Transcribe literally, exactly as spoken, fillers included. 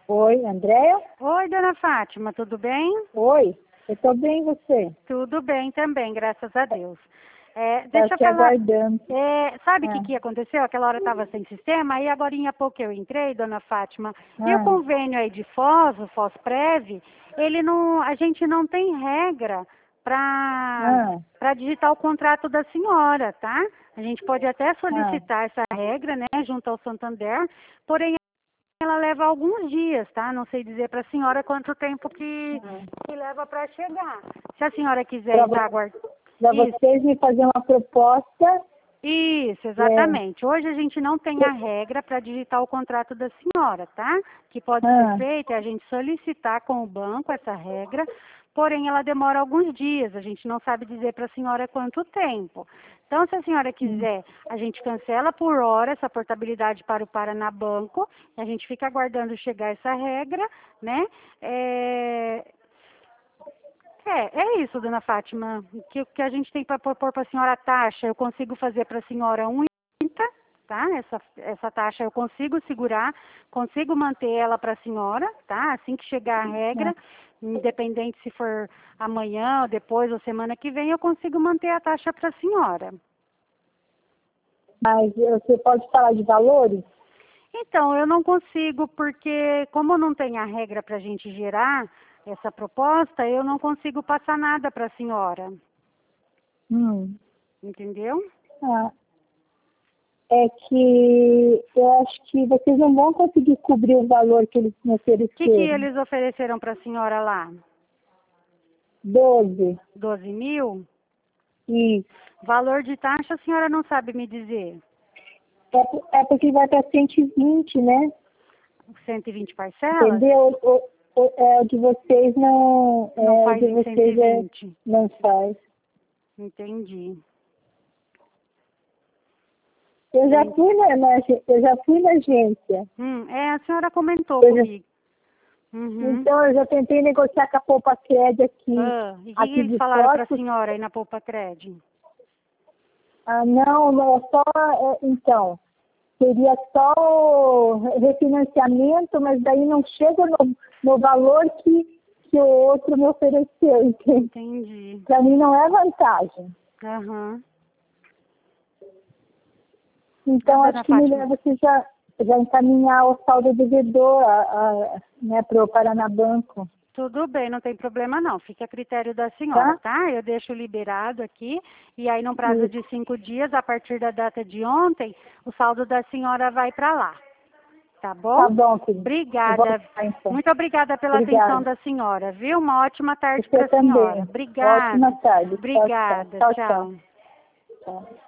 Oi, Andréia? Oi, dona Fátima, tudo bem? Oi, eu tô bem, e você? Tudo bem também, graças a Deus. É, Tá deixa eu te falar, aguardando. é, sabe o que, Ah, que aconteceu? Aquela hora estava sem sistema, aí agora há pouco eu entrei, dona Fátima, e o ah, convênio aí de Foz, o Fosprev, ele não, a gente não tem regra para ah, para digitar o contrato da senhora, tá? A gente pode até ah. solicitar essa regra, né, junto ao Santander, porém ela leva alguns dias, tá? Não sei dizer para a senhora quanto tempo que, ah. que leva para chegar. Se a senhora quiser Para ir aguardar. Isso, vocês me fazer uma proposta, isso, é, exatamente. Hoje a gente não tem a regra para digitar o contrato da senhora, tá? Que pode ser ah, feita é a gente solicitar com o banco essa regra, porém ela demora alguns dias, a gente não sabe dizer para a senhora quanto tempo. Então, se a senhora hum. quiser, a gente cancela por hora essa portabilidade para o Paraná Banco, a gente fica aguardando chegar essa regra, né? É, é, é isso, dona Fátima. O que, que a gente tem para propor para a senhora a taxa, eu consigo fazer para a senhora um e trinta, tá? Essa, essa taxa eu consigo segurar, consigo manter ela para a senhora, tá? Assim que chegar a Ah. regra, independente se for amanhã, ou depois, ou semana que vem, eu consigo manter a taxa para a senhora. Mas você pode falar de valores? Então, eu não consigo, porque como não tem a regra para a gente gerar essa proposta, eu não consigo passar nada para a senhora, Hum. entendeu? Ah, é que eu acho que vocês não vão conseguir cobrir o valor que eles me O que, que ofereceram. eles ofereceram para a senhora lá? Doze. Doze mil? Isso. Valor de taxa a senhora não sabe me dizer? É, por- é porque vai para cento e vinte, né? Cento e vinte parcelas? Entendeu? O, o, é, o de vocês não. É, Não o faz de em cento e vocês é, vinte. não faz. Entendi. Eu já Entendi. fui na, na ag- eu já fui na agência. Hum, é, a senhora comentou Eu já- comigo. Uhum. então eu já tentei negociar com a Poupa Cred aqui, Ah, e o que, que aqui eles de falaram para a Foz. senhora aí na Poupa Cred? Ah, não, não é só. É, então, seria só o refinanciamento, mas daí não chega no, no valor que, que o outro me ofereceu, entende? Entendi. Para mim não é vantagem. Aham. Ah, Então, dona acho que Fátima, melhor você já, já encaminhar o saldo devedor a, a, né, para o Paraná Banco, tudo bem, não tem problema não. Fica a critério da senhora, tá? tá? Eu deixo liberado aqui e aí, num prazo Isso. de cinco dias, a partir da data de ontem, o saldo da senhora vai para lá. Tá bom? Tá bom, querido. Eu vou Obrigada. lá, então. Muito obrigada pela atenção Obrigada. da senhora, viu? Uma ótima tarde Você para a senhora. também. Ótima Obrigada. tarde. Tchau, tchau. Obrigada. Tchau, tchau. Tchau. Tchau.